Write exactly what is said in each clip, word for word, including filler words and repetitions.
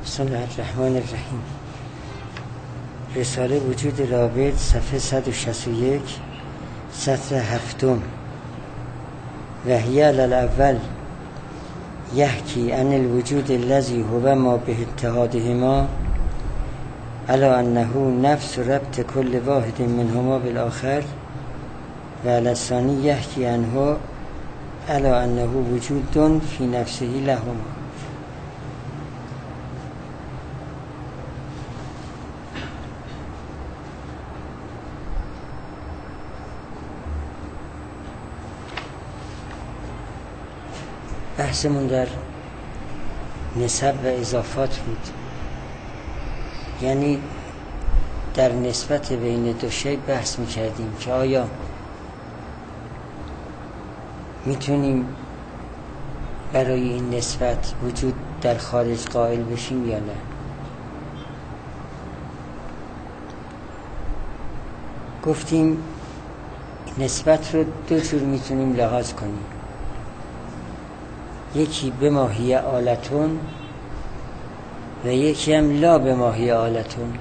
بسم الله الرحمن الرحیم. رساله وجود رابط صفحه صد و شصت و یک سطر هفتم. و هی علی الاول یحکی عن الوجود الذی هو ما به اتحادهما علی انه نفس ربط کل واحد منهما بالآخر و علی الثانی یحکی عنه علی انه وجود فی نفسه لهما. بحثمون در نسب و اضافات بود، یعنی در نسبت بین دو شی بحث میکردیم که آیا میتونیم برای این نسبت وجود در خارج قائل بشیم یا نه. گفتیم نسبت رو دو جور میتونیم لحاظ کنیم، یکی به ماهی آلتون و یکی هم لا به ماهی آلتون.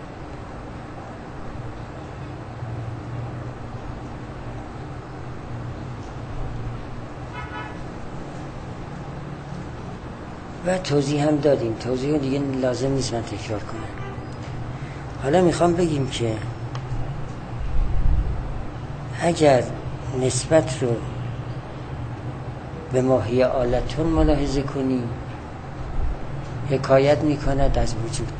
و توضیح هم دادیم، توضیح دیگه لازم نیست من تکرار کنم. حالا میخوام بگیم که اگر نسبت رو به ماهی آلتون ملاحظه کنیم حکایت میکند از وجود.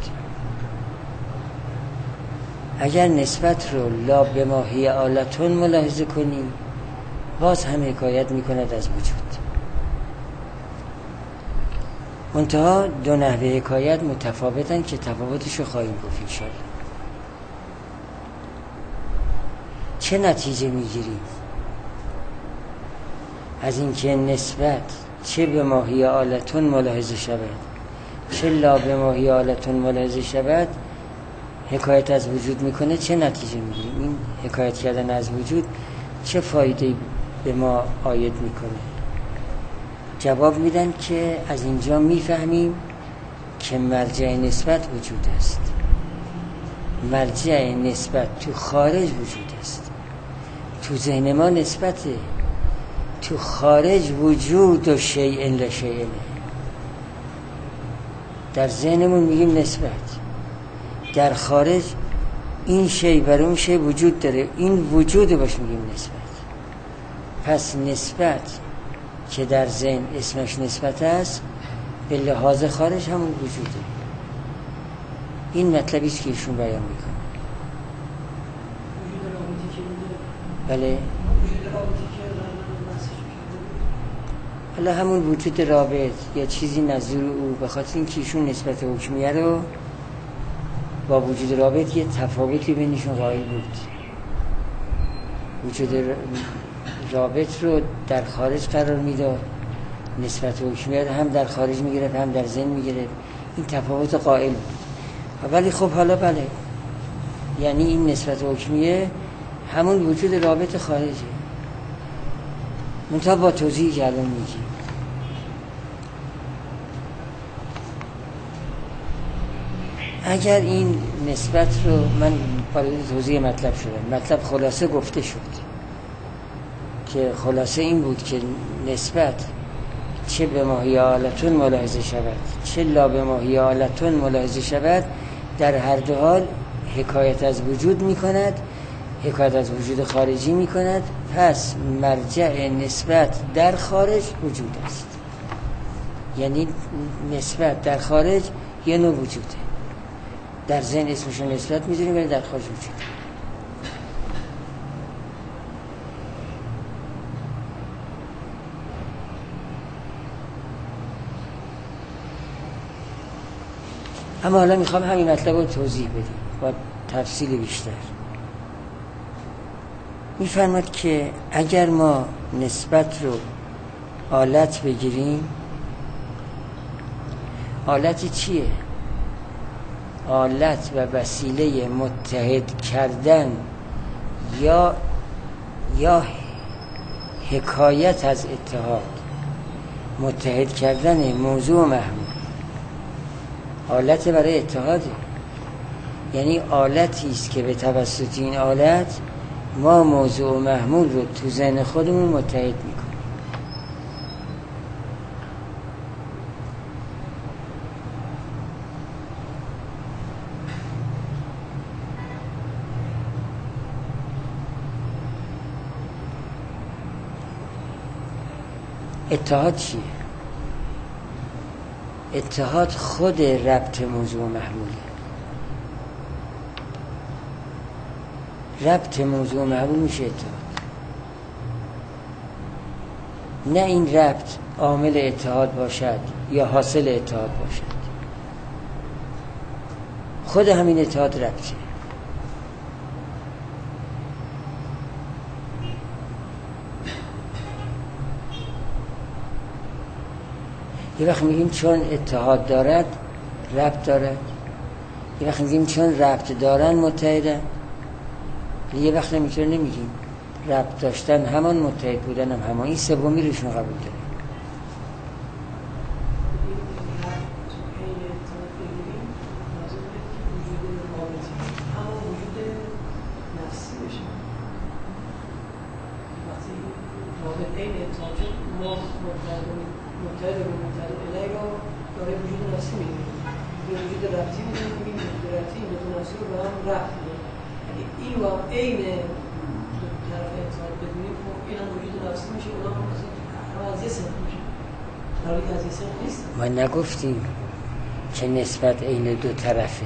اگر نسبت رو لا به ماهی آلتون ملاحظه کنیم باز هم حکایت میکند از وجود. منتها دو نحوه حکایت متفاوتن که تفاوتش رو خواهیم گفت انشاءالله. چه نتیجه میگیریم از اینکه نسبت چه به ماهی آلتون ملاحظه شود چه لا به ماهی آلتون ملاحظه شود حکایت از وجود میکنه؟ چه نتیجه میگیریم؟ این حکایت کردن از وجود چه فایده به ما عاید میکنه؟ جواب میدن که از اینجا میفهمیم که مرجع نسبت وجود است. مرجع نسبت تو خارج وجود است. تو ذهن ما نسبته، تو خارج وجود و شیء لا شیء. در ذهنمون میگیم نسبت، در خارج این شیء بر اون شیء وجود داره، این وجود باش میگیم نسبت. پس نسبت که در ذهن اسمش نسبت است به لحاظ خارج همون وجوده. این مطلبی است که ایشون بیان میکنه. بله، حالا همون وجود رابط یا چیزی نظیر او، به خاطر این که ایشون نسبت حکمیه رو با وجود رابط یه تفاوتی بینشون قائل بود. وجود رابط رو در خارج قرار میداد، نسبت حکمیه رو هم در خارج میگرفت هم در ذهن میگرفت. این تفاوت قائل بود. ولی خب حالا بله، یعنی این نسبت حکمیه همون وجود رابط خارجه، منتها با توضیحی که الان میگیم. اگر این نسبت رو من برای توضیح مطلب شدم، مطلب خلاصه گفته شد که خلاصه این بود که نسبت چه به ماهی آلتون ملاحظه شود چه لا به ماهی آلتون ملاحظه شود، در هر دو حال حکایت از وجود میکند، حکایت از وجود خارجی میکند. پس مرجع نسبت در خارج وجود است. یعنی نسبت در خارج یه نوع وجوده، در ذهن اسمشو نسبت میذاریم ولی در خارج وجود. اما حالا میخوام همین مطلب رو توضیح بدیم با تفصیل بیشتر. میفرماد که اگر ما نسبت رو آلت بگیریم، آلت چیه؟ آلت و وسیله متحد کردن یا یا حکایت از اتحاد، متحد کردن موضوع و محمول. آلت برای اتحاده، یعنی آلتی است که به توسط این آلت ما موضوع و محمول رو تو ذهن خودمون متحد میکنیم. اتحاد چیه؟ اتحاد خود ربط موضوع و محموله. ربط موضوع و محمول میشه اتحاد. نه این ربط عامل اتحاد باشد یا حاصل اتحاد باشد، خود همین اتحاد ربطه. یه وقت میگیم چون اتحاد دارد ربط دارد، یه وقت میگیم چون ربط دارن متحدن، یه وقت نمیتونه نمیگیم ربط داشتن همان متحد بودن هم همان. این سومی روشون قبول داره. ما نگفتیم که نسبت عین دو طرفه،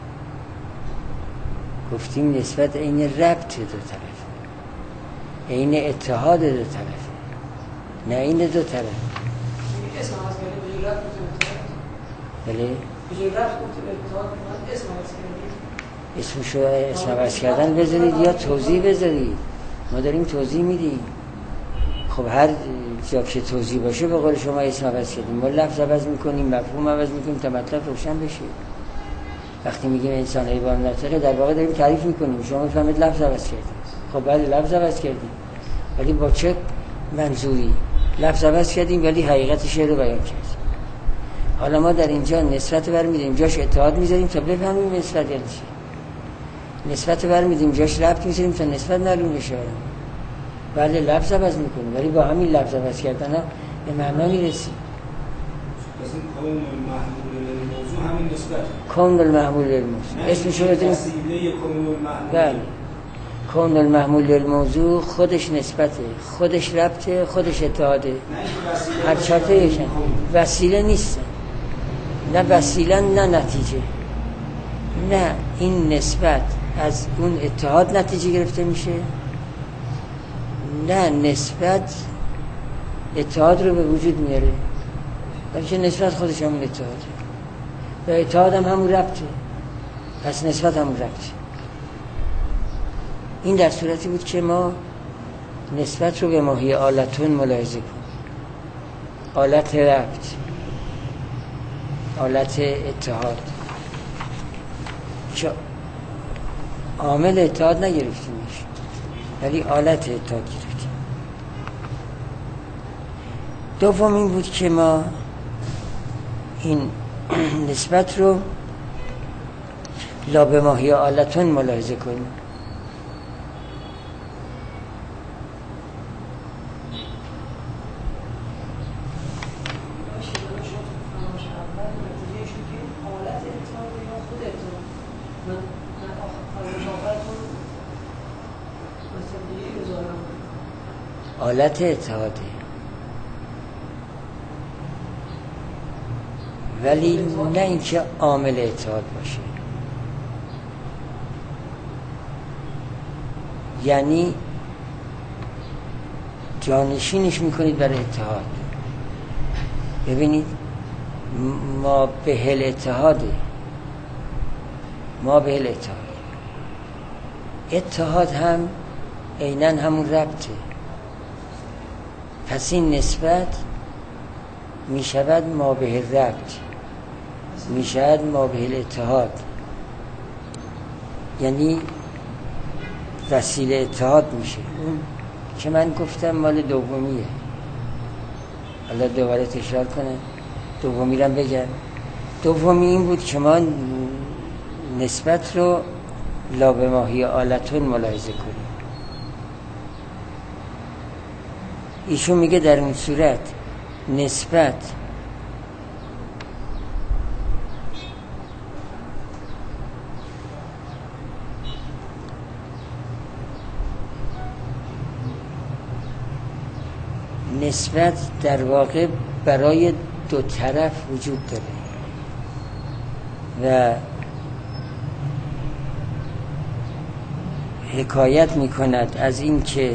گفتیم نسبت عین ربط دو طرفه، عین اتحاد دو طرفه، نه عین دو طرف. اسم عوض کردیم بجای ربط بله؟ بجای ربط اتحاد اسم عوض کردیم. اسمشو اسم عوض کردن بذارید یا توضیح بذارید، ما داریم توضیح میدیم. خب هر جا که توضیح باشه به قول شما اسم عوض کردیم، ما لفظ عوض میکنیم، مفهوم عوض میکنیم تا مطلب روشن بشه. وقتی میگیم انسان حیوان ناطقه در واقع داریم تعریف میکنیم، شما میفهمید لفظ عوض کردیم. خب بله لفظ عوض کردیم، ولی با چه منظوری؟ لفظ عوض کردیم ولی حقیقت شعر رو بیان کردیم. حالا ما در اینجا نسبت برمی‌داریم جاش اتحاد میذاریم تا بفهمیم نسبت یعنی چی. نسبت برمی‌داریم جاش ربط میذاریم تا نسبت معلوم بشه. بله لفظ عوض میکنیم ولی با همین لفظ عوض کردن ها به معنا میرسیم. پس این کون المحمول للموضوع همین نسبت کون المحمول للموضوع اسمشو بدیم وسیله کون المحمول. بله کون المحمول للموضوع خودش نسبته، خودش ربطه، خودش اتحاده. هر چهارتا یکن، وسیله نیستن، نه وسیله نه نتیجه. نه این نسبت از اون اتحاد نتیجه گرفته میشه، نه نسبت اتحاد رو به وجود میاره، بلکه نسبت خودش همون اتحاده و اتحاد هم همون ربطه، پس نسبت همون ربطه. این در صورتی بود که ما نسبت رو به ماهی آلتون ملاحظه کنیم. آلت ربط، آلت اتحاد، که عامل اتحاد نگرفتیمش ولی آلت اتحاد گرفتیم. دوم این بود که ما این نسبت رو لا به ماهی آلتون ملاحظه کنیم. آلت اتحاده ولی نه اینکه عامل اتحاد باشه. یعنی جانشینش میکنید برای اتحاد. ببینید ما به هل اتحاده، ما به هل اتحاد، اتحاد هم عیناً همون ربطه. پس این نسبت می شود ما به ربط، می شود ما به اتحاد، یعنی وسیله اتحاد میشه. اون که من گفتم مال دومیه، حالا دوباره تکرار کنه دومی رو بگم. دومی این بود که ما نسبت رو لا به ماهی آلتون ملاحظه کنیم. ایشون میگه در اون صورت نسبت نسبت در واقع برای دو طرف وجود داره و حکایت میکند از این که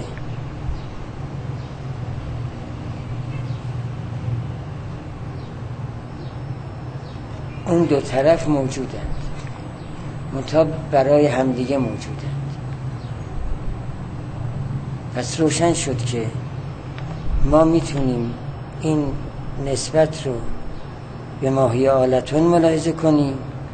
اون دو طرف موجودند منتها برای همدیگه موجودند. پس روشن شد که ما میتونیم این نسبت رو به ماهی آلتون ملاحظه کنیم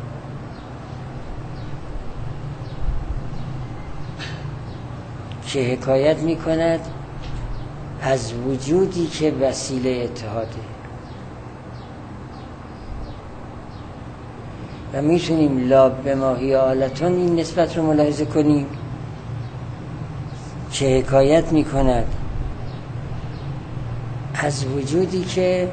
که حکایت میکند از وجودی که وسیله اتحاده و میتونیم لا به ماهی آلتون این نسبت رو ملاحظه کنیم که حکایت میکند از وجودی که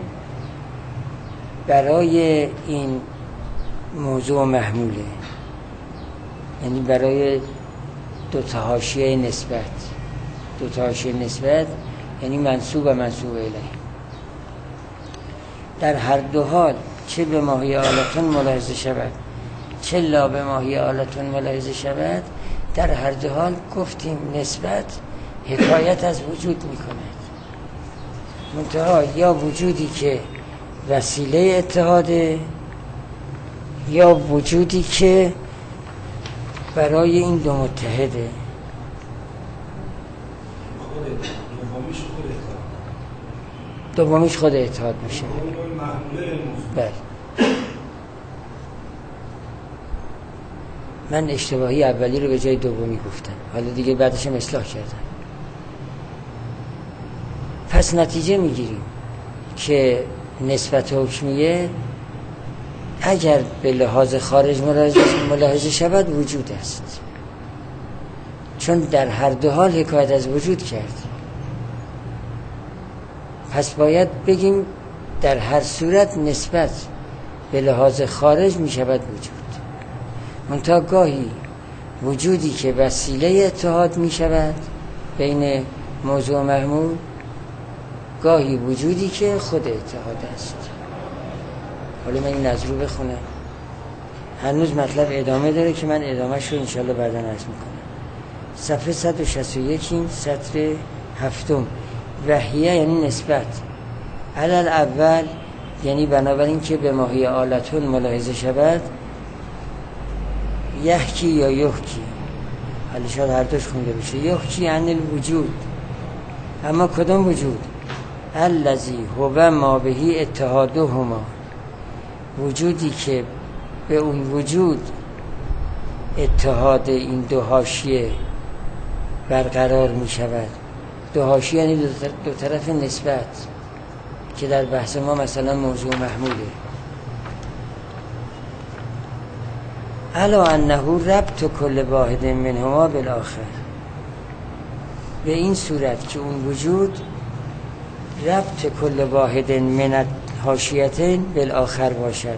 برای این موضوع محموله، یعنی برای دو تا حاشیه نسبت. دو تا حاشیه نسبت یعنی منسوب و منسوب الیه. در هر دو حال چه به ماهی آلتون ملاحظه شود چه لا به ماهی آلتون ملاحظه شود، در هر دو حال گفتیم نسبت حکایت از وجود میکند، منتها یا وجودی که وسیله اتحاده یا وجودی که برای این دو متحده. دومیش خود اتحاد میشه. بله. من اشتباهی اولی رو به جای دومی گفتم، حالا دیگه بعدش هم اصلاح کردم. پس نتیجه میگیریم که نسبت حکمیه اگر به لحاظ خارج ملاحظه شود وجود است، چون در هر دو حال حکایت از وجود کرد. پس باید بگیم در هر صورت نسبت به لحاظ خارج می شود وجود، منتها گاهی وجودی که وسیله اتحاد می شود بین موضوع محمول، گاهی وجودی که خود اتحاد است. حالا من این از رو بخونم، هنوز مطلب ادامه داره که من ادامهش رو انشالله بعداً عرض میکنم. صفحه صد و شصت و یک سطر هفتم. وحیه یعنی نسبت علل اول، یعنی بنابراین که به ماهی آلتون ملاحظه شود، یحکی یا یحکی، حالا شاید هر دوش خونده بشه. یحکی یعنی الوجود، اما کدام وجود؟ الذی هو ما بهی اتحادهما، وجودی که به اون وجود اتحاد این دو حاشیه برقرار می شود. دو حاشیه یعنی دو طرف نسبت که در بحث ما مثلا موضوع محموله. الا انه ربط کل واحد منهما بالآخر، به این صورت که اون وجود ربط کل واحد من حاشیتین بالآخر باشد.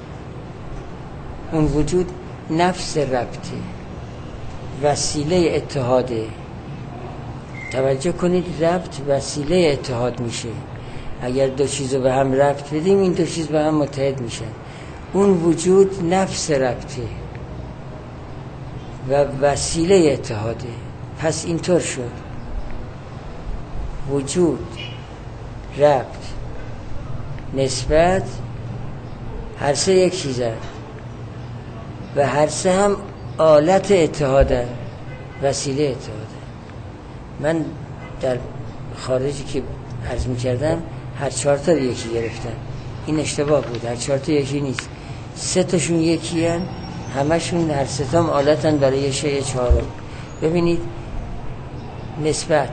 اون وجود نفس ربطه، وسیله اتحاده. توجه کنید، ربط وسیله اتحاد میشه. اگر دو چیز رو به هم ربط بدیم این دو چیز به هم متحد میشن. اون وجود نفس ربطه و وسیله اتحاده. پس اینطور شد وجود، ربط، نسبت، هر سه یک چیزه و هر سه هم آلت اتحاده، وسیله اتحاده. من در خارجی که عرض می‌کردم هر چهار تا یکی گرفتم، این اشتباه بود. هر چهار تا یکی نیست، سه تاشون یکی هن، همشون هر سه تام آلتن برای شیء چهارم. ببینید نسبت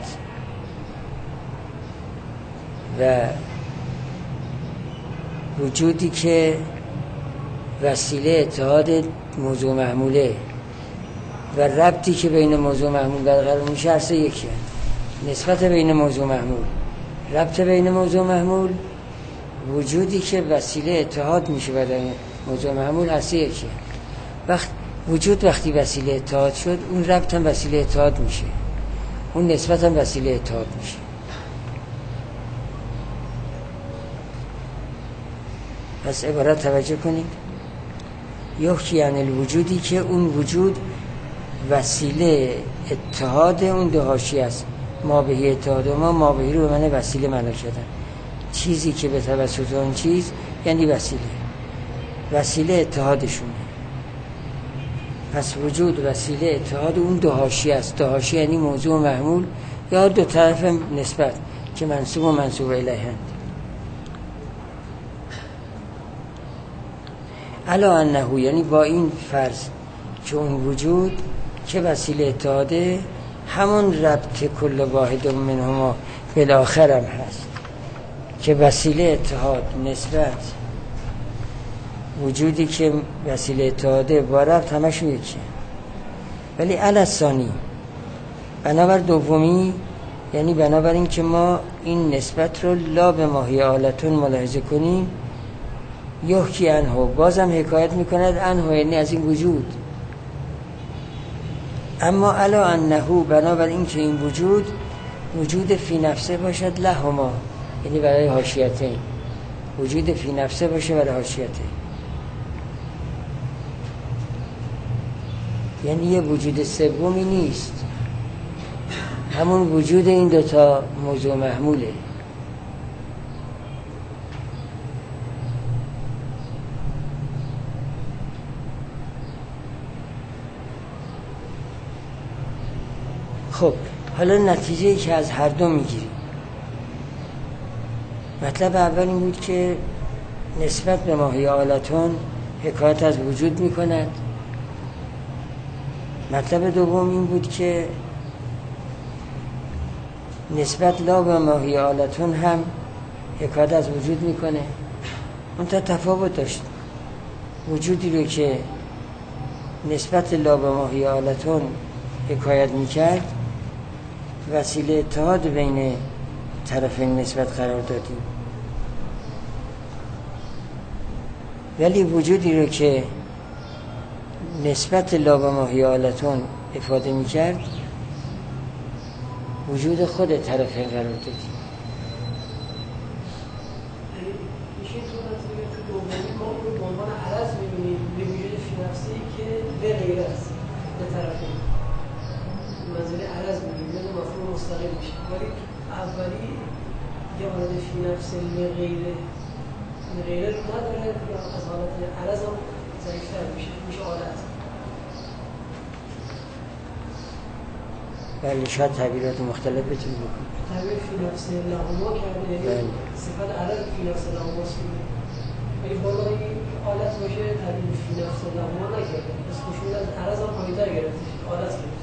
و وجودی که وسیله اتحاد موضوع محموله و ربطی که بین موضوع محمول برقرار میشه هر سه یکیه. نسبت بین موضوع محمول، ربط بین موضوع محمول، وجودی که وسیله اتحاد میشه برای موضوع محمول هر سه یکیه. وقت وجود وقتی وسیله اتحاد شد، اون ربط هم وسیله اتحاد میشه، اون نسبت هم وسیله اتحاد میشه. پس عبارت توجه کنید، یحکی یعنی الوجودی که اون وجود وسیله اتحاد اون دو حاشیه است. ما بهی اتحاد و ما ما بهی رو به معنی وسیله معنا کردن. چیزی که به توسط اون چیز یعنی وسیله، وسیله اتحادشونه. پس وجود وسیله اتحاد اون دو حاشیه است. دو حاشیه یعنی موضوع و محمول یا دو طرف نسبت که منسوب و منسوب الیه‌اند. الا انه یعنی با این فرض که اون وجود که وسیله اتحاده همون ربط کل واحد منهما بالاخر هم هست که وسیله اتحاد نسبت وجودی که وسیله اتحاده با ربط همشون یکیه. ولی الا ثانی بنابر دومی یعنی بنابر این که ما این نسبت رو لا به ماهی آلتون ملاحظه کنیم، یحکی عنه بازم حکایت میکند عنه یعنی از این وجود. اما الا انه بنابر این که این وجود وجود فی نفسه باشد لهما یعنی برای حاشیتین، وجود فی نفسه باشه برای حاشیتین، یعنی یه وجود سومی نیست، همون وجود این دوتا موضوع محموله. خب حالا نتیجه‌ای که از هر دو میگیریم، مطلب اول این بود که نسبت به ماهی آلتون حکایت از وجود میکند. مطلب دوم این بود که نسبت لا به ماهی آلتون هم حکایت از وجود میکنه. اون تا تفاوت داشت. وجودی رو که نسبت لا به ماهی آلتون حکایت میکرد وسیله اتحاد بین طرفین نسبت قرار دادیم، ولی وجودی رو که نسبت لا به ماهی آلتون افاده میکرد وجود خود طرفین قرار دادیم. میشه تو نظریه تو دومی ما رو به عنوان عرض میبینیم به وجود فی نفسی که به غیر است به طرفین منظره عرض میبینیم یعنی مفهوم مستقل میشه، ولی اولی یه وارد فی نفس لغیره لغیره رو نداره یا از حالت عرض هم ضعیفتر میشه میشه حالت. بله شاید تعبیرات مختلف بتونی بکنی. تعبیر فی نفس لهما کرده یعنی صفت عرض فی نفس لهما سیده، ولی بالا این حالت باشه تعبیر فی نفس لهما نکرده، از خشون از عرض هم پاییتر گرفته حالت گرفته.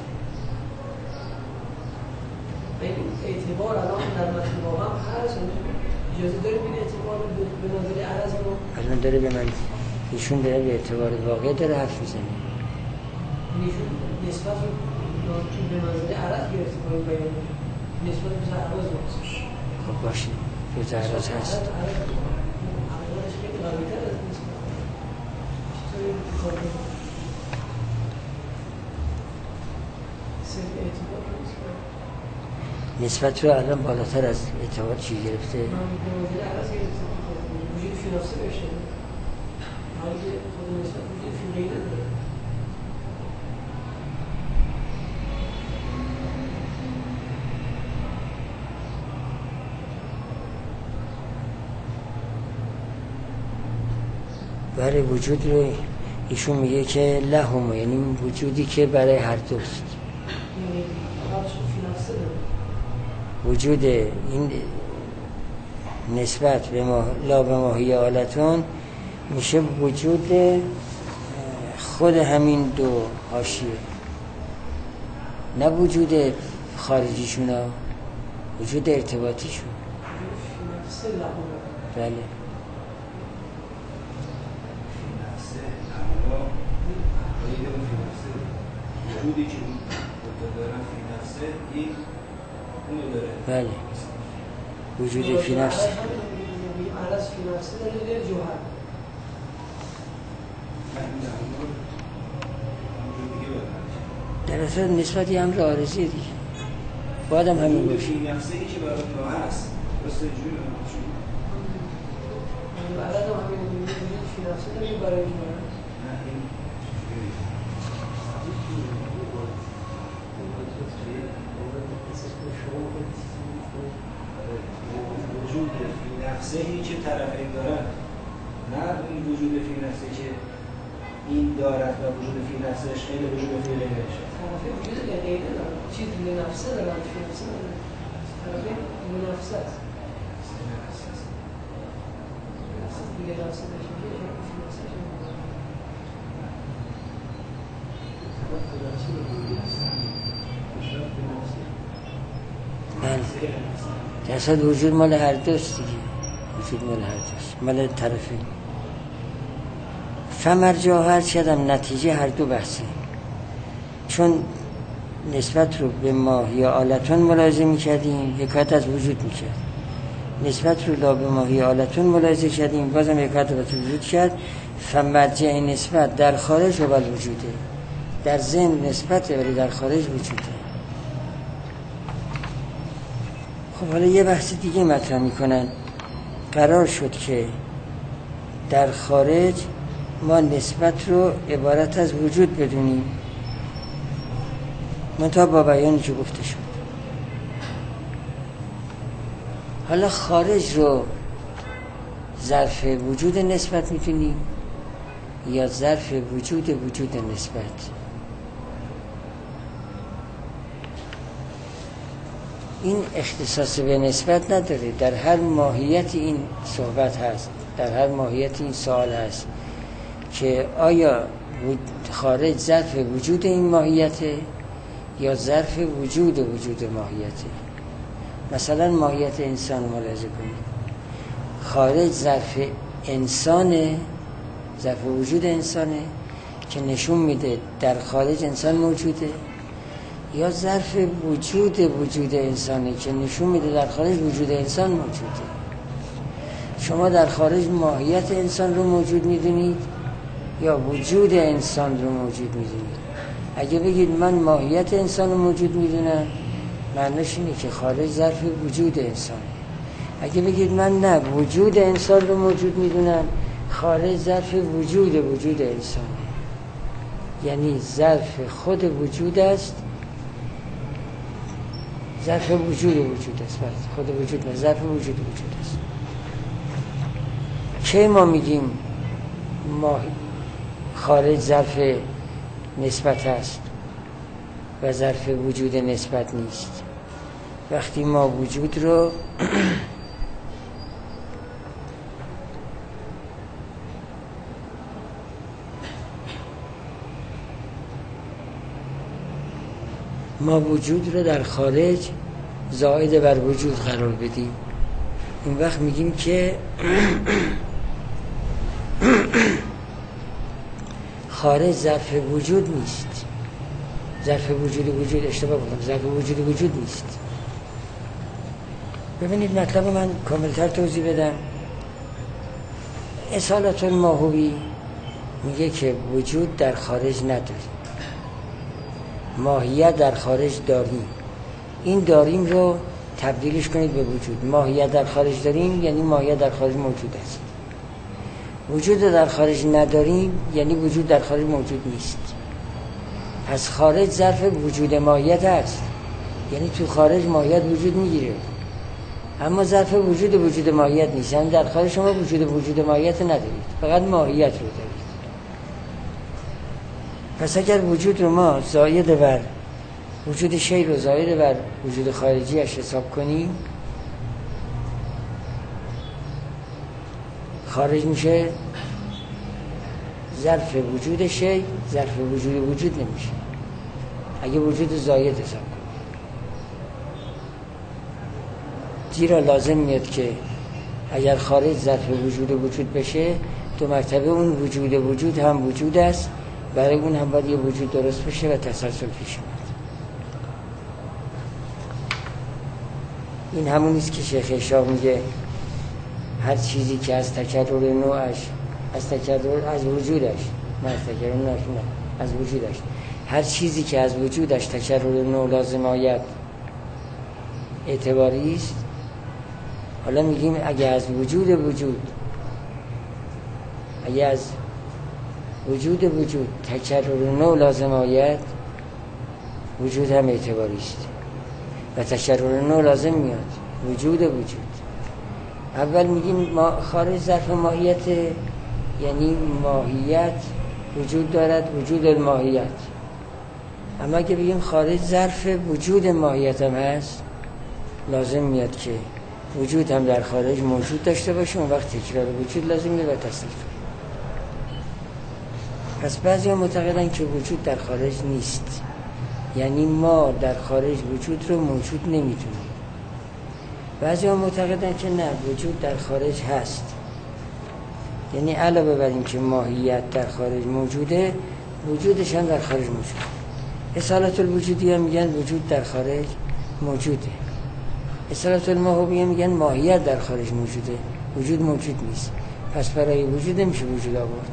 این اعتبار الان در متن واقعا هست، اجازه داریم این اعتبار به نظر عرض رو الان داره به من ایشون داره به اعتبار واقع داره حرف میزنه. ایشون نسبت رو به نظر عرض گرفته باید بیان نسبت به عرض رو خب باشه به عرض هست. عرضش خیلی قوی‌تر از نسبت چطوری بخواهد صرف اعتبار نسبت رو الان بالاتر از اعتبار چی گرفته؟ من به عرض گرفته وجود فی نفسه بشه حالی که خود نسبت وجود فی غیره داره. برای وجود رو ایشون میگه که لهم یعنی وجودی که برای هر دوست یعنی حالش فی نفسه داره. وجود این نسبت به ما لا به ماهی آلتون میشه وجود خود همین دو حاشیه، نه وجود خارجیشون ها، وجود ارتباطیشون. فی نفسه لهم بله وجودی که دارن فی نفسه این اونو داره. بله وجود فی نفسه عرض فی نفسه داره داره جوهر در اصل نسبتی امر عارضی دیگه باید هم همین باشه. فی نفسه ای که برای ما هست درسته جوری نماشون عرض هم همین وجود فی نفسه داره برای جوهر وجود فی نفسه ای که طرفین دارن نه این وجود فی نفسه که این دارد و وجود فی نفسش خیلی وجود فی غیرش طرفین وجود غیره دارن چیز لنفسه دارن فی نفسه دارن طرفین لنفسه است لنفسه داشته فی نفسه بله در اصل وجود مال هر دوست دیگه وجود مال هر دوست مال طرفین فمرجاهر شدم نتیجه هر دو بحثه چون نسبت رو به ماه یا آلتون ملاحظه میکردیم حکایت از وجود میکرد نسبت رو لا به ماه یا آلتون ملاحظه کردیم بازم حکایت از وجود کرد فمرجع نسبت در خارج و بل وجوده در ذهن نسبت ولی در خارج وجوده. خب حالا یه بحث دیگه مطرح میکنن قرار شد که در خارج ما نسبت رو عبارت از وجود بدونیم منتها با بیانی که گفته شد حالا خارج رو ظرف وجود نسبت میتونیم یا ظرف وجود وجود نسبت این اختصاص به نسبت نداره در هر ماهیت این صحبت هست در هر ماهیت این سوال هست که آیا خارج ظرف وجود این ماهیته یا ظرف وجود وجود ماهیته مثلا ماهیت انسان ملاحظه کنید خارج ظرف انسانه ظرف وجود انسانه که نشون میده در خارج انسان موجوده یا ظرف وجود وجود انسانه که نشون میده در خارج وجود انسان موجوده شما در خارج ماهیت انسان رو موجود میدونید یا وجود انسان رو موجود میدونید اگه بگید من ماهیت انسان رو موجود میدونم معنیش اینه که خارج ظرف وجود انسانه اگه بگید من نه وجود انسان رو موجود میدونم خارج ظرف وجود وجود انسانه یعنی ظرف خود وجود است ظرف وجود وجود است خود وجود نه ظرف وجود وجود است چه ما میگیم ما خارج ظرف نسبت است و ظرف وجود نسبت نیست وقتی ما وجود رو ما وجود رو در خارج زائد بر وجود قرار بدیم این وقت میگیم که خارج ظرف وجود نیست ظرف وجود وجود اشتباه بودم ظرف وجود وجود نیست ببینید مطلب من کاملتر توضیح بدم اصالت الماهوی میگه که وجود در خارج نداریم ماهیت در خارج داریم این داریم رو تبدیلش کنید به وجود ماهیت در خارج داریم یعنی ماهیت در خارج موجود است وجود در خارج نداریم یعنی وجود در خارج موجود نیست پس خارج ظرف وجود ماهیت است یعنی تو خارج ماهیت وجود میگیره اما ظرف وجود وجود ماهیت نیست یعنی در خارج شما وجود وجود ماهیت ندارید فقط ماهیت رو دارید پس اگر وجود رو ما زائد بر وجود شی رو زائد بر وجود خارجیش حساب کنیم خارج میشه ظرف وجود شی ظرف وجود وجود نمیشه اگه وجود زائد حساب کنیم زیرا لازم میاد که اگر خارج ظرف وجود وجود بشه دو مرتبه اون وجود وجود هم وجود است برای اون هم باید یه وجود درست بشه و تسلسل پیش اومد. این همونیست که شیخ اشراق میگه هر چیزی که از تکرر نوعش، از تکرر از وجودش، نه از تکرر نوعش، نه از وجودش، هر چیزی که از وجودش تکرر نوع لازم آید اعتباری است. حالا میگیم اگه از وجود وجود اگه از وجود وجود تکرر نوع لازم آید، وجود هم اعتباری است و تکرر نوع لازم میاد، وجود وجود. اول میگیم ما خارج ظرف ماهیت، یعنی ماهیت وجود دارد، وجود الماهیت. اما اگه بگیم خارج ظرف وجود ماهیت هم هست، لازم میاد که وجود هم در خارج موجود داشته باشه، اون وقت تکرار وجود لازم میاد و تسلسل. پس بعضی ها معتقدن که وجود در خارج نیست، یعنی ما در خارج وجود رو موجود نمیدونیم. بعضی ها معتقدن که نه، وجود در خارج هست، یعنی علاوه بر این که ماهیت در خارج موجوده، وجودش هم در خارج موجوده. اصالت الوجودی هم میگن وجود در خارج موجوده. اصالت الماهویه میگن ماهیت در خارج موجوده، وجود موجود نیست. پس برای وجود نمیشه وجود آورد.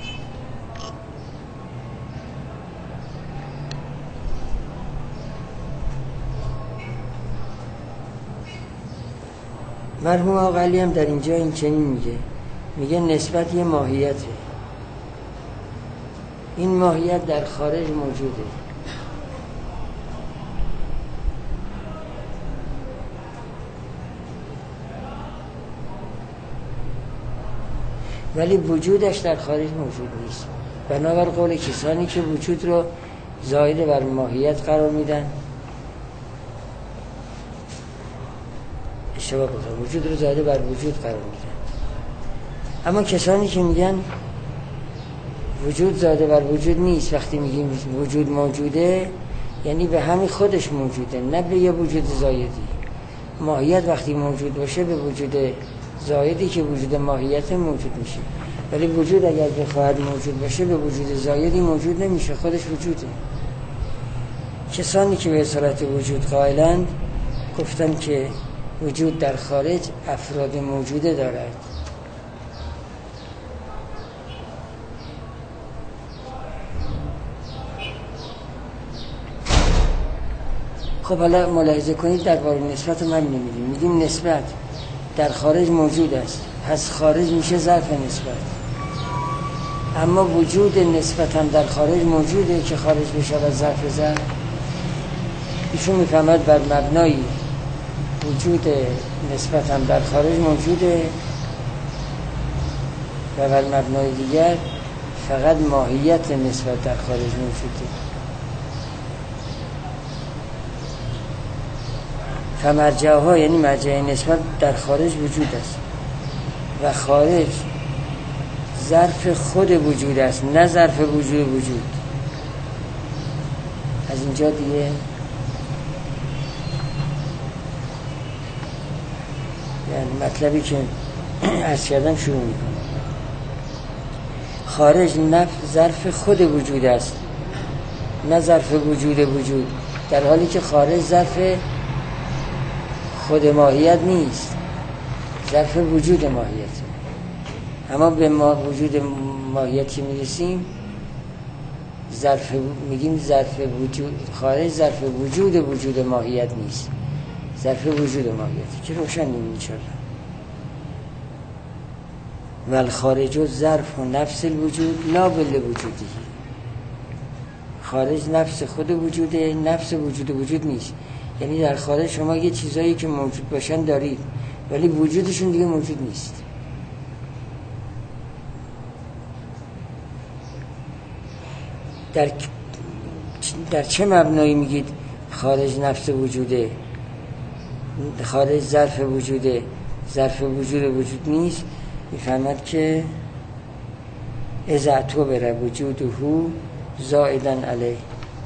مرحوم آقا علی هم در اینجا این چنین میگه، میگه نسبت یه ماهیته، این ماهیت در خارج موجوده. ولی وجودش در خارج موجود نیست. بنابر قول کسانی که وجود رو زائد بر ماهیت قرار میدن، اشتباه گفتم، وجود رو زائد بر وجود قرار میدن. اما کسانی که میگن وجود زائد بر وجود نیست، وقتی میگیم وجود موجوده یعنی به همین خودش موجوده، نه به یه وجود زائدی. ماهیت وقتی موجود باشه به وجود زائدی که وجود ماهیت موجود میشه، ولی وجود اگر بخواهد موجود باشه به وجود زائدی موجود نمیشه، خودش وجوده. کسانی که به اصالت وجود قائلند گفتن که وجود در خارج افراد موجوده دارد. خب حالا ملاحظه کنید درباره نسبت من نمیدیم، میگیم نسبت در خارج موجود است، پس خارج میشه ظرف نسبت. اما وجود نسبت هم در خارج موجوده که خارج بشه و ظرف ظرف. ایشون میفهمد بر مبنای وجود نسبت هم در خارج موجوده و بر مبنای دیگر فقط ماهیت نسبت در خارج موجوده. فمرجعه ها یعنی مرجع نسبت در خارج وجود است و خارج ظرف خود وجود است، نه ظرف وجود وجود. از اینجا دیگه یعنی مطلبی که عرض کردم شروع میکنم. خارج نفس ظرف خود وجود است، نه ظرف وجود وجود، در حالی که خارج ظرف خود ماهیت نیست، ظرف وجود ماهیت. اما به ما وجود ماهیتی میرسیم، ظرف میگیم ظرف وجود خارج ظرف وجود وجود ماهیت نیست، ظرف وجود ماهیتی که روشن نمیشه. والخارج ظرف و نفس الوجود لا بل وجودی. خارج نفس خود وجوده، نفس وجود وجود نیست. یعنی در خارج شما یه چیزایی که موجود باشن دارید ولی وجودشون دیگه موجود نیست. در در چه مبنایی میگید خارج نفس وجوده، خارج ظرف وجوده، ظرف وجود وجود نیست؟ میفهمد که اذا اعتبر وجوده زائدا علیه.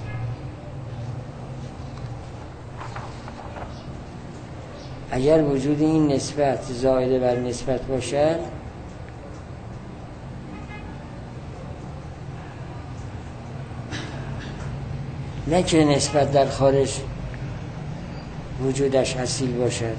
اگر وجود این نسبت زائد بر نسبت باشد نه که نسبت در خارج وجودش اصیل باشد.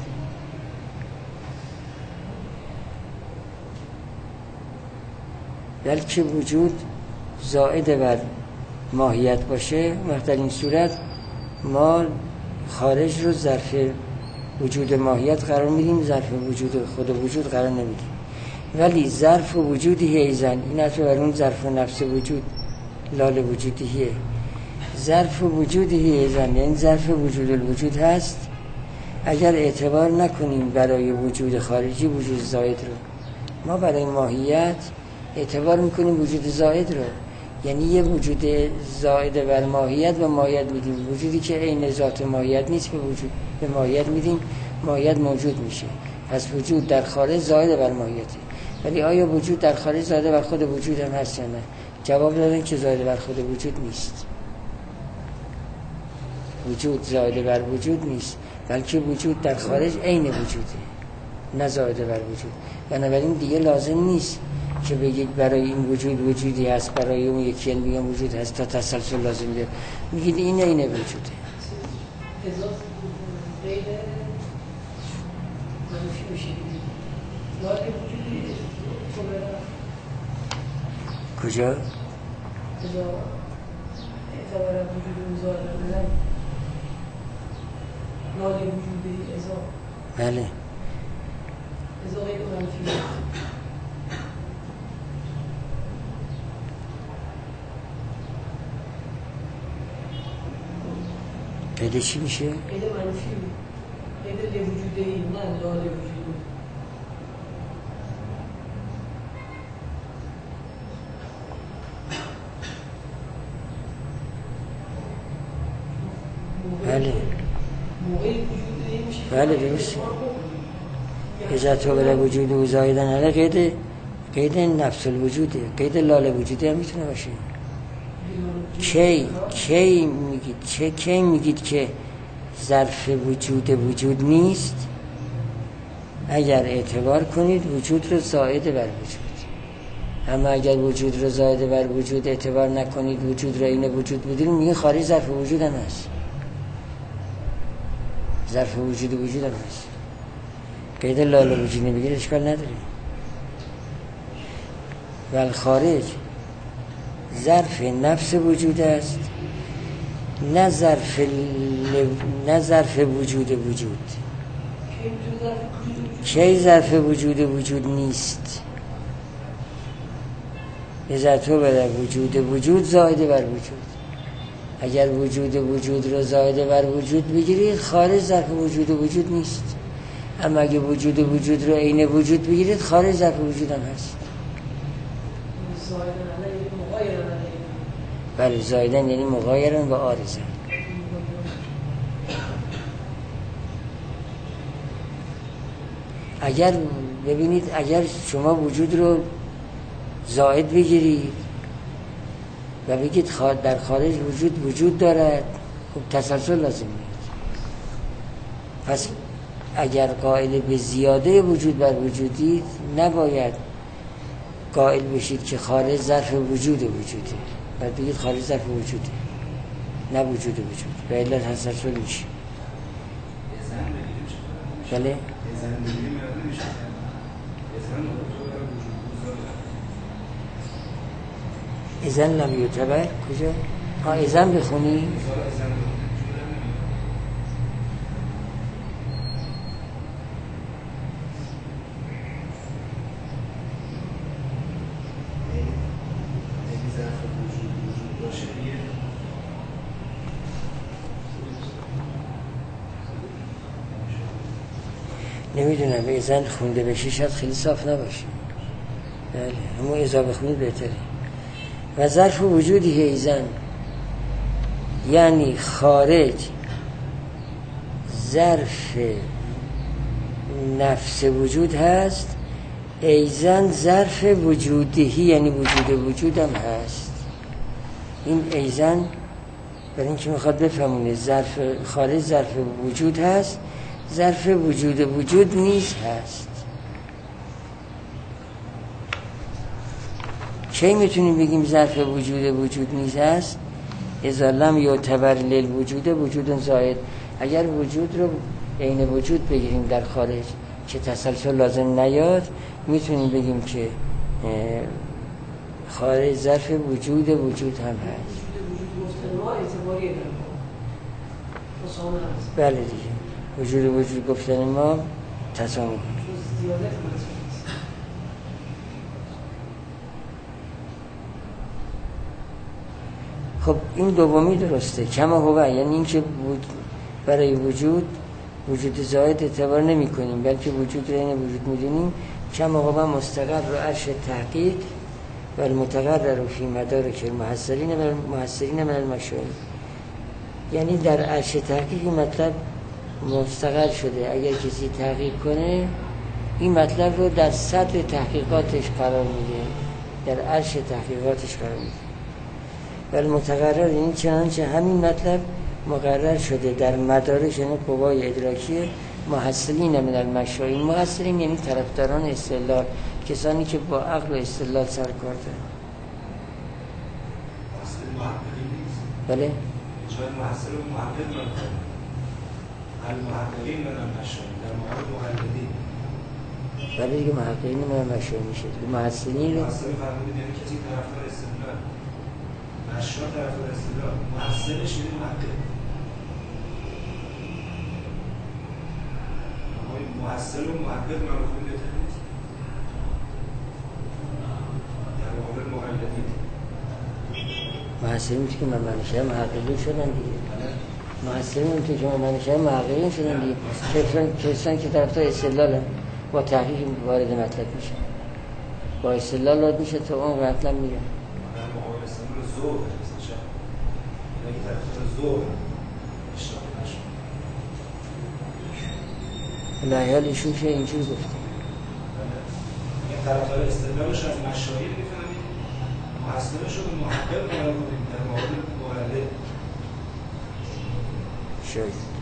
بلکه وجود زائد بر ماهیت باشه. در این صورت ما خارج رو ظرف وجود ماهیت قرار میدیم، ظرف وجود خود وجود قرار نمیدیم. ولی ظرف وجودی ایزن، این از بر اون ظرف نفس وجود لال وجودیه. ظرف وجودی ایزن یعنی ظرف وجود الوجود هست. اگر اعتبار نکنیم برای وجود خارجی وجود زائد رو، ما برای ماهیت اعتبار میکنیم وجود زائد رو، یعنی یه وجود زائد بر ماهیت و ماهیت میدیم. وجودی که عین ذات ماهیت نیست به وجود به ماهیت میدیم، ماهیت موجود میشه. پس وجود در خارج زائد بر ماهیته. ولی آیا وجود در خارج زائد بر خود وجود هم هست یا نه؟ جواب دادن که زائد بر خود وجود نیست. وجود زائد بر وجود نیست، بلکه وجود در خارج عین وجوده، نه زائد بر وجود. بنابراین دیگه لازم نیست که بگید برای این وجود وجودی هست، برای اون یکی میگم وجود هست تا تسلسل لازم داره. میگید این عین وجوده. اضافه غیر منفی میشه. لال وجودی کجا؟ اضافه اعتبار وجود زائد بر لال وجودی اضافه. بله. اضافه غیر منفی. قیده چی میشه؟ قیده منفی. قیده لوجوده ای نه لال وجودی. بله موقعی وجوده ای میشه. بله درست. اذا تو بلا وجود و زایدن علی قید قید نفس الوجوده، قید لال وجودی هم میتونه باشه. کی کی میگید چه کی میگید که ظرف وجود وجود نیست؟ اگر اعتبار کنید وجود رو زائد بر وجود. اما اگر وجود رو زائد بر وجود اعتبار نکنید، وجود رو این وجود بدونید، میگه خارج ظرف وجود هم هست. ظرف وجود وجود هم هست. قید لال وجود نمیگید اشکال نداره. ول خارج ظرف نفس وجود است، نه ظرف ل... نه ظرف وجود وجود. کی ظرف وجود وجود نیست؟ اذا تو بر وجود وجود زائد بر وجود. اگر وجود وجود رو زائد بر وجود بگیرید خارج ظرف وجود وجود نیست. اما اگه وجود وجود رو عین وجود بگیرید خارج ظرف وجود هم هست. بله زایدن یعنی مغایرن و عارضن. اگر ببینید اگر شما وجود رو زائد بگیرید و بگید در خارج وجود وجود دارد، خب تسلسل لازم میاد. پس اگر قائل به زیاده وجود بر وجودید نباید قائل بشید که خارج ظرف وجود وجوده، بعد بگید خارج ظرف وجوده نه وجود وجود، به علت تسلسل میشه. بله اذن لم یعتبر کجا؟ ها اذن بخونی؟ نمیدونم به اذن خونده بشی شاید خیلی صاف نباشه. بله همون اضافه خونید بهتره. و ظرف وجودی ایزن یعنی خارج ظرف نفس وجود هست، ایزن ظرف وجودی یعنی وجود وجود هم هست. این ایزن برای اینکه میخواد بفهمونه ظرف خارج ظرف وجود هست، ظرف وجود وجود نیست هست. کی میتونیم بگیم ظرف وجود وجود نیست هست؟ اذا لم یعتبر للوجود وجود زائد. اگر وجود رو عین وجود بگیریم در خارج که تسلسل لازم نیاد، میتونیم بگیم که خارج ظرف وجود وجود هم هست. وجود گفتن ما اعتباری داره. بله دیگه، وجود وجود گفتن ما تسامح. خب این دومی درسته، کما هو، یعنی این که برای وجود وجود زائد اعتبار نمی کنیم بلکه وجود رو این وجود میدونیم. کما هو مستقر رو عرش تحقیق و المتقرر فی مدارک المحصلین و المحصلین من المشاهیر. یعنی در عرش تحقیق این مطلب مستقر شده، اگر کسی تحقیق کنه این مطلب رو در صدر تحقیقاتش قرار میده، در عرش تحقیقاتش قرار میده. ولی متقرر این چنانچه همین مطلب مقرر شده در مدارک، یعنی قوای ادراکی محصلین من المشاهیر. محصلین یعنی طرفداران استدلال، کسانی که با عقل و استدلال سر کار دارن. بله؟ شاید محصل و محقق نکنه. المحققین من المشاهیر در مورد مقلدین. بله دیگه محققین من المشاهیر میشه. محصلین رو محصل فرمودید یعنی کسی طرفدار استدلال. مشاهیر طرفدار استدلال. محصلش یعنی محقق. محصل و محقق معروفون بهتر نیست. در مقابل مقلدین. محصلین که من منشه محققین شدن دیگه. محصلین که من منشه محققین شدن دیگه. کسان که طرفدار استدلالن با تحقیق وارد مطلب میشن، با استدلال وارد میشه تا اون مطلب میره. در مقابل استدلال ذوق مثلا اگه طرفدار ذوق اشتباه نشه. لایحال ایشون که اینجوری گفته. این طرفدار استدلالش از مشاهیر میفهمید، محصلش رو محقق قرار بدیم در مقابل مقلد. شاید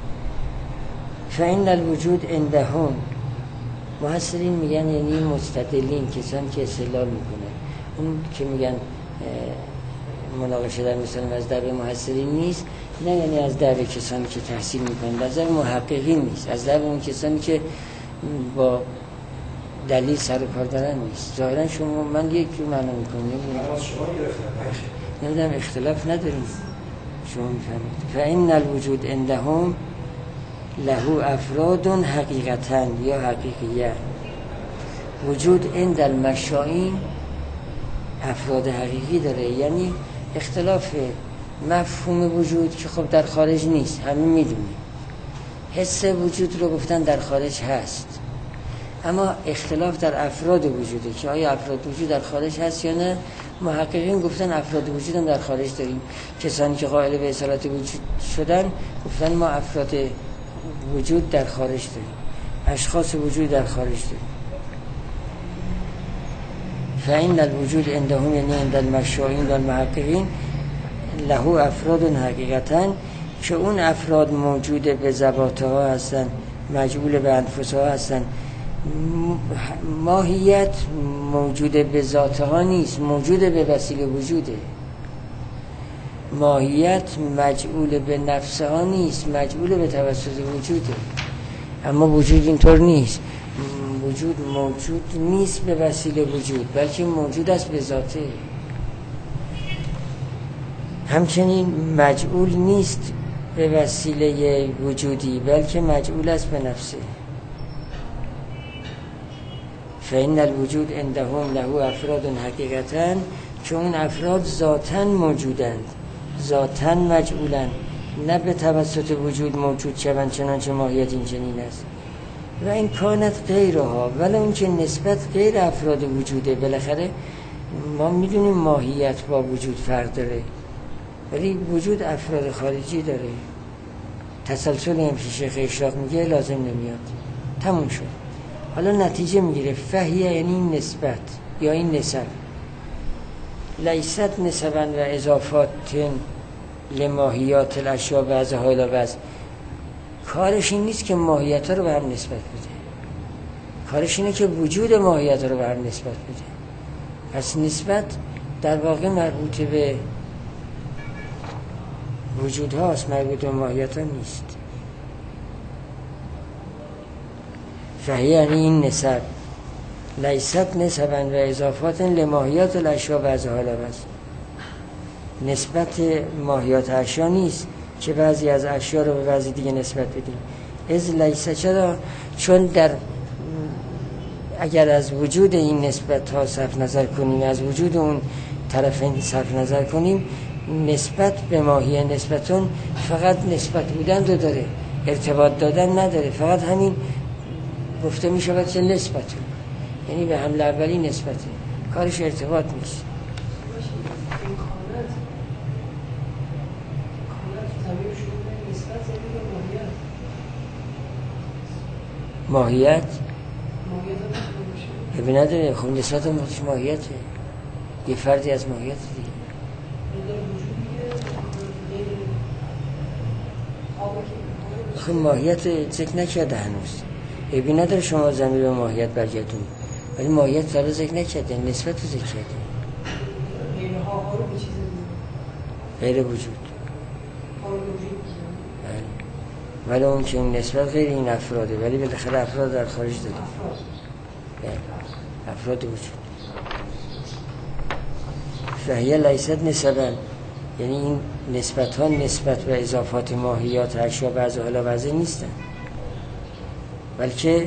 فإن الوجود عندهم، محصلین میگن یعنی مستدلین، کسان که استدلال میکنن. اون که میگن مناقشه در مثلا مذهب محصلین نیست، نه یعنی از در کسانی که تحصیل میکنن، از در محققین نیست، از در اون کسانی که با دلیل سر و کار دارن نیست. ظاهرا شما من یک جو معنا میکنم، نمیدونم اختلاف نداریم، شما میفهمید. فإن الوجود عندهم له افراد حقیقتاً یا حقیقیه. وجود عند المشائین افراد حقیقی داره، یعنی اختلاف مفهوم وجود که خب در خارج نیست، همین میدونیم. حس وجود رو گفتن در خارج هست، اما اختلاف در افراد وجوده که آیا افراد وجود در خارج هست یا نه. محققین گفتن افراد وجود هم در خارج داریم. کسانی که قائل به اصالت وجود شدن گفتن ما افراد وجود در خارج داریم، اشخاص وجود در خارج داریم. فإن الوجود عندهم یعنی عند المشائین و المحققین له افراد حقیقتاً، که اون افراد موجود به ذواتها هستن، مجعول به انفسها هستن. ماهیت موجود به ذاتها نیست، موجود به وسیله وجوده. ماهیت مجعول به نفسها نیست، مجعول به توسط وجوده. اما وجود اینطور نیست. وجود موجود نیست به وسیله وجود، بلکه موجود است به ذاته. همچنین مجعول نیست به وسیله وجودی، بلکه مجعول است به نفسه. فإن الوجود عندهم له افراد حقیقتاً، که اون افراد ذاتاً موجودند، ذاتاً مجعولند، نه به توسط وجود موجود شوند چنانچه ماهیت این چنین است. و این کانت غیرها، ولی اون که نسبت غیر افراد وجوده. بالاخره ما میدونیم ماهیت با وجود فرق داره، ولی وجود افراد خارجی داره. تسلسل هم شیخ اشراق میگه لازم نمیاد، تموم شد. حالا نتیجه میگیره فهیه، یعنی این نسبت یا این نسب، لیست نسبا و اضافات لماهیات الاشیاء بعضها الی بعض. کارش این نیست که ماهیت ها رو به هم نسبت بده، کارش اینه که وجود ماهیت ها رو به هم نسبت بده. پس نسبت در واقع مربوط به وجود هاست، مربوط به ماهیت ها نیست. فهی یعنی این نسب لیست نسبا و اضافات لماهیات الاشیا و از حال بس، نسبت ماهیات اشیا نیست که بعضی از اشیا رو به بعضی دیگه نسبت بدیم. از لیست چرا؟ چون در اگر از وجود این نسبت ها صرف نظر کنیم، از وجود اون طرفین صرف نظر کنیم، نسبت به ماهی نسبتون فقط نسبت بودن رو داره، ارتباط دادن نداره، فقط همین گفته می شود که نسبتون، یعنی به حمل اولی نسبته، کارش ارتباط نیست. ماهیت ببین نداره، خب نسبت هم خودش ماهیته، یه فردی از ماهیت دیگه. خب ماهیت ذکر نکرده هنوز، ببین نداره شما ضمیر به ماهیت برگردون، ولی ماهیت تا ذکر نکرده، نسبت رو ذکر کرده. غیر وجود ولی اون که این نسبت غیر این افراده، ولی بالاخره افراد در خارج داریم، افراد وجود. فهیه لیست نسبا، یعنی این نسبت ها نسبت به اضافات ماهیات اشیا بعض حالا وضع نیستن، بلکه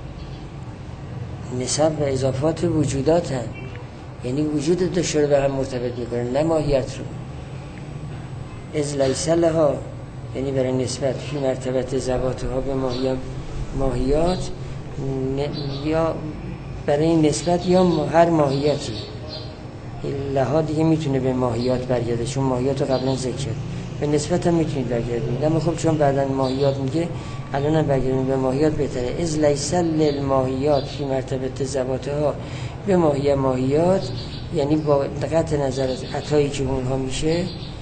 نسب و اضافات وجودات هن، یعنی وجود دو رو به هم مرتبط میکنه، نه ماهیت رو. از لیس لها یعنی برای نسبت فی مرتبت ذواتها به ماهیات، یا برای نسبت یا هر ماهیتی لها دیگه میتونه به ماهیات برگرده، چون ماهیات رو قبلا ذکر کرد، به نسبت هم میتونید برگردید، اما خب چون بعدن ماهیات میگه الان هم برگردید به ماهیات بهتره. از لیس للماهیات فی مرتبت ذواتها به ماهی ماهیات، یعنی با قطع نظر از عطایی که اونها میشه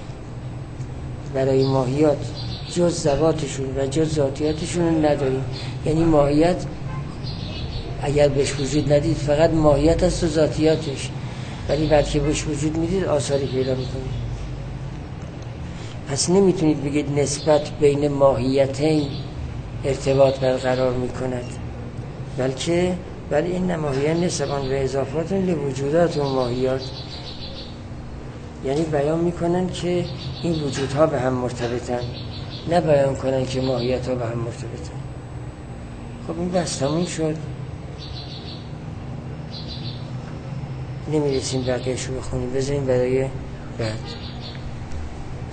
برای ماهیات جز ذواتشون و جز ذاتیاتشون نداریم، یعنی ماهیت اگر بهش وجود ندید فقط ماهیت است و ذاتیاتش، ولی بعد که بهش وجود میدید آثاری پیدا میکنید. پس نمیتونید بگید نسبت بین ماهیتین ارتباط برقرار میکند، بلکه ولی این نماهیه نسبان و اضافات لوجودات و ماهیات، یعنی بیان میکنن که این وجودها به هم مرتبطن، نه بیان کنن که ماهیت ها به هم مرتبطن. خب این بس تموم شد، نمیرسیم بقیه‌شو بخونیم، بذاریم برای بعد.